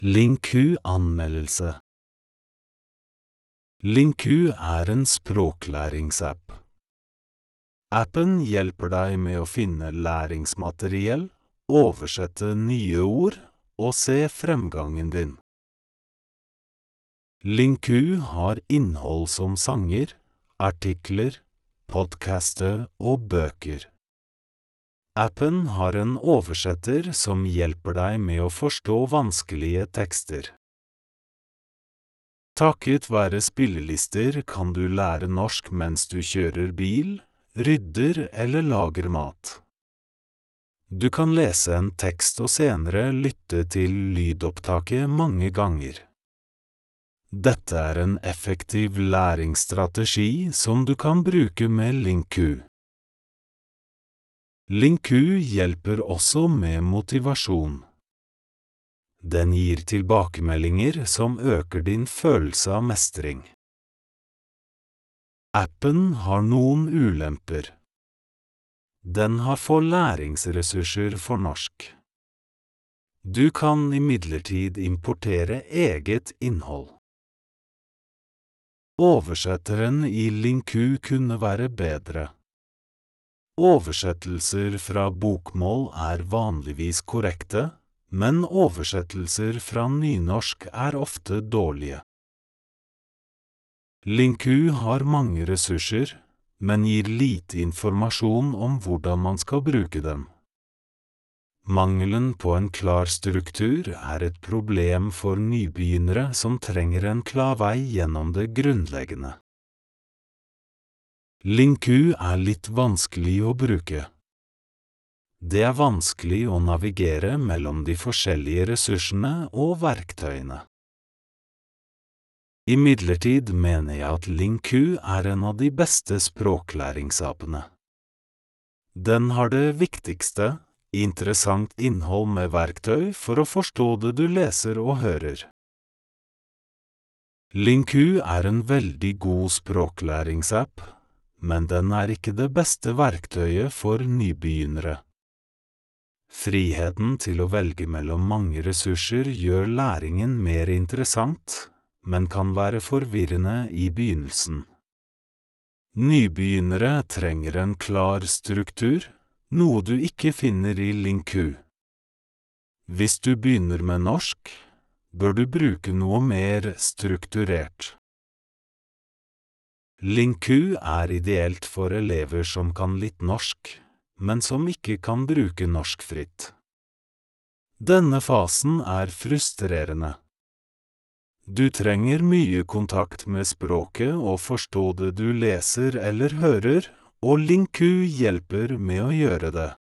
Linku-anmeldelse. Linku en språklæringsapp. Appen hjelper deg med å finne læringsmateriell, oversette nye ord og se fremgangen din. Linku har innhold som sanger, artikler, podcaster og bøker. Appen har en oversetter som hjelper deg med å forstå vanskelige tekster. Takket være spillelister kan du lære norsk mens du kjører bil, rydder eller lager mat. Du kan lese en tekst og senere lytte til lydopptaket mange ganger. Dette en effektiv læringsstrategi som du kan bruke med Linku. Linku hjelper også med motivasjon. Den gir tilbakemeldinger som øker din følelse av mestring. Appen har noen ulemper. Den har få læringsressurser for norsk. Du kan imidlertid importere eget innhold. Oversetteren i Linku kunne være bedre. Oversettelser fra bokmål vanligvis korrekte, men oversettelser fra nynorsk ofte dårlige. Linku har mange ressurser, men gir lite informasjon om hvordan man skal bruke dem. Mangelen på en klar struktur et problem for nybegynnere som trenger en klar vei gjennom det grunnleggende. Linku litt vanskelig å bruke. Det vanskelig å navigere mellom de forskjellige ressursene og verktøyene. Imidlertid mener jeg at Linku en av de beste språklæringsappene. Den har det viktigste, interessant innhold med verktøy for å forstå det du leser og hører. Linku en veldig god språklæringsapp, men den ikke det beste verktøyet for nybegynnere. Friheten til å velge mellom mange ressurser gjør læringen mer interessant, men kan være forvirrende i begynnelsen. Nybegynnere trenger en klar struktur, noe du ikke finner i Linku. Hvis du begynner med norsk, bør du bruke noe mer strukturert. Linku ideelt for elever som kan litt norsk, men som ikke kan bruke norsk fritt. Denne fasen frustrerende. Du trenger mye kontakt med språket og forstå det du leser eller hører, og Linku hjelper med å gjøre det.